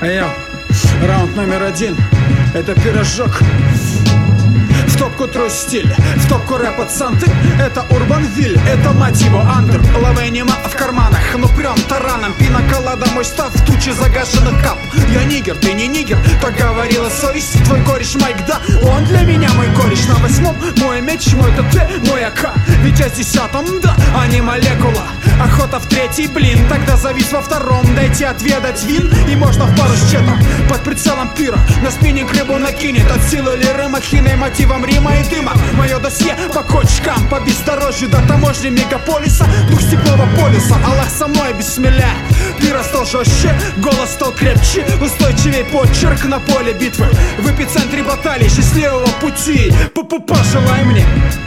Йо, раунд номер 1. Это пирожок. В топку трой стиль, в топку рэп от Санты. Это Урбанвиль, это мать его андер. Лавенима в карманах, ну прям тараном. Пиноколада мой став, в тучи загашенных кап. Я нигер, ты не нигер, так говорила совесть. Твой кореш Майк, да, он для меня мой кореш. На 8-м мой меч, мой ТТ, мой АК. Ведь я с 10-м, да, а не молекула. Охота в 3-й, блин, тогда завис во 2-м. Дайте отведать вин, и можно в пару с четом. Под прицелом пира, на спиннинг рыбу накинет. От силы лиры, махиной мотивом рима и дыма. Мое досье по кочкам, по бездорожью до таможни мегаполиса. Дух степного полюса, Аллах со мной бисмилля. Пира стал жестче, голос стал крепче. Устойчивей почерк на поле битвы. В эпицентре баталий счастливого пути. Пожелай мне.